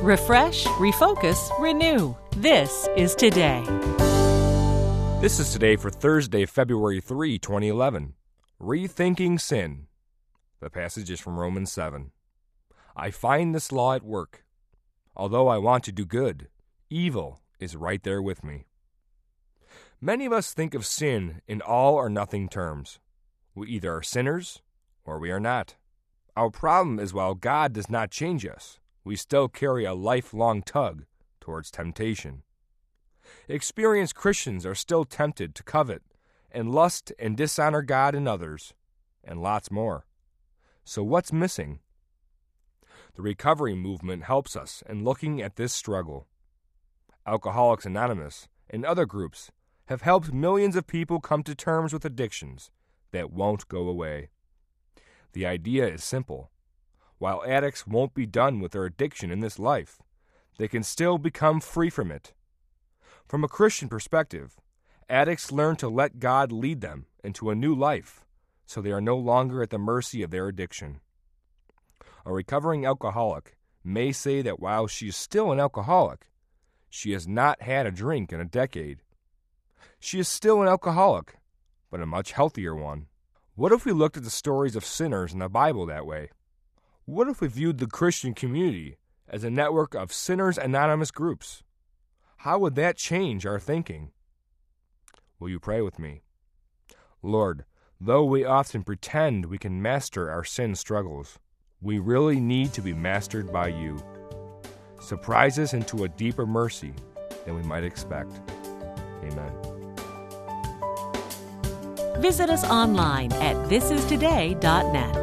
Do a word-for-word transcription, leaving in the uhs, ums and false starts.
Refresh, refocus, renew. This is Today. This is Today for Thursday, February third, twenty eleven. Rethinking Sin. The passage is from Romans seven. I find this law at work. Although I want to do good, evil is right there with me. Many of us think of sin in all or nothing terms. We either are sinners or we are not. Our problem is while God does not change us, we still carry a lifelong tug towards temptation. Experienced Christians are still tempted to covet and lust and dishonor God and others, and lots more. So what's missing? The recovery movement helps us in looking at this struggle. Alcoholics Anonymous and other groups have helped millions of people come to terms with addictions that won't go away. The idea is simple. While addicts won't be done with their addiction in this life, they can still become free from it. From a Christian perspective, addicts learn to let God lead them into a new life, so they are no longer at the mercy of their addiction. A recovering alcoholic may say that while she is still an alcoholic, she has not had a drink in a decade. She is still an alcoholic, but a much healthier one. What if we looked at the stories of sinners in the Bible that way? What if we viewed the Christian community as a network of Sinners Anonymous groups? How would that change our thinking? Will you pray with me? Lord, though we often pretend we can master our sin struggles, we really need to be mastered by you. Surprise us into a deeper mercy than we might expect. Amen. Visit us online at this is today dot net.